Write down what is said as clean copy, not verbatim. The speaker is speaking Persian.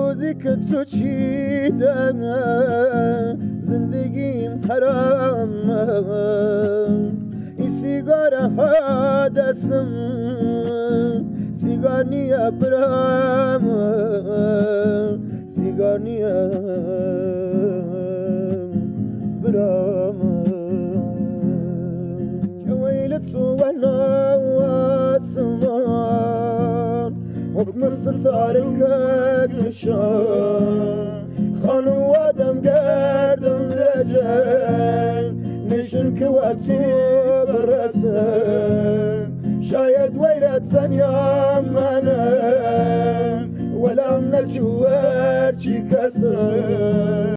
روزی که تو چیدن زندگیم حرامه این سیگار ها دستم سیگار نیه برام سیگار نیه برام که ویل تو و ناسمان حکم ستاره کشان خانوادم گردم لجل نشون که وقتی برسم شاید ویرت یا منم ولم نجوار چی کسم